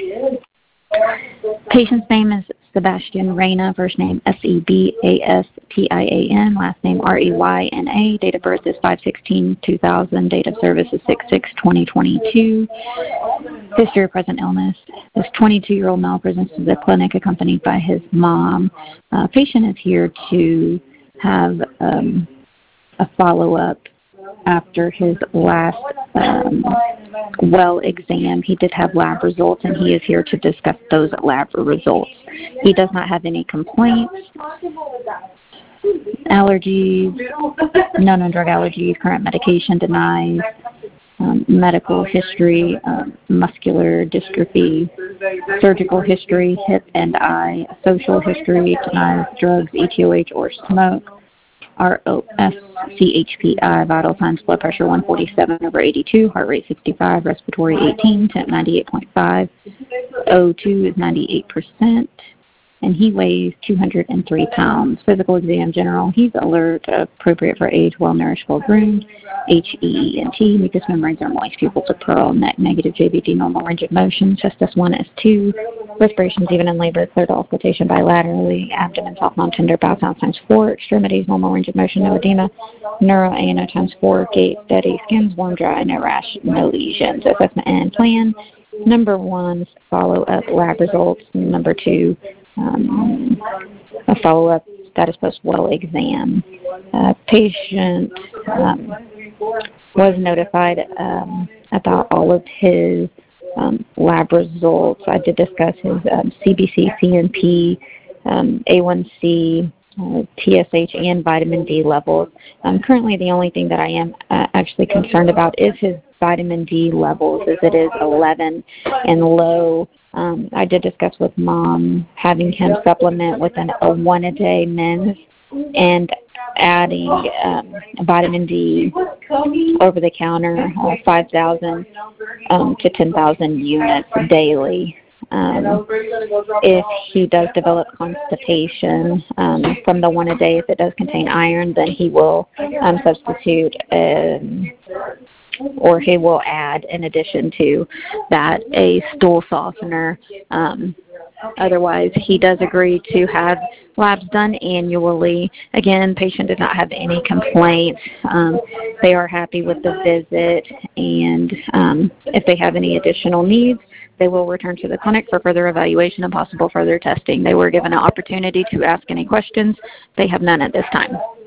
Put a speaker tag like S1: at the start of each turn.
S1: Patient's name is Sebastian Reyna, first name Sebastian, last name Reyna. Date of birth is 5/16/2000. Date of service is 6/6/2022. History of present illness. This 22-year-old male presents to the clinic accompanied by his mom. Patient is here to have a follow-up after his last well exam. He did have lab results, and he is here to discuss those lab results. He does not have any complaints, allergies, no known drug allergies, current medication denies, medical history, muscular dystrophy, surgical history, hip and eye, social history, denies drugs, ETOH, or smoke. ROS-CHPI, vital signs, blood pressure 147/82, heart rate 65, respiratory 18, temp 98.5, O2 is 98%, and he weighs 203 pounds. Physical exam general, he's alert, appropriate for age, well-nourished, well-groomed, HEENT, mucous membranes are moist, pupils are pearl, neck negative, JVD, normal range of motion, chest S1, S2, respirations even in labor, clear to auscultation bilaterally, abdomen soft, non-tender, bowel sounds times 4, extremities, normal range of motion, no edema, neuro ANO times 4, gait steady, skin's warm, dry, no rash, no lesions. Assessment and plan. Number 1, follow-up lab results. Number 2, a follow-up status post-well exam. Patient was notified about all of his lab results. I did discuss his CBC, CNP, A1C, TSH, and vitamin D levels. Currently, the only thing that I am actually concerned about is his vitamin D levels, as it is 11 and low. I did discuss with Mom having him supplement with a one-a-day men's and adding vitamin D over the counter, 5,000 to 10,000 units daily. If he does develop constipation from the one a day, if it does contain iron, then he will substitute or he will add, in addition to that, a stool softener. Otherwise, he does agree to have labs done annually. Again, patient did not have any complaints. They are happy with the visit, and if they have any additional needs, they will return to the clinic for further evaluation and possible further testing. They were given an opportunity to ask any questions. They have none at this time.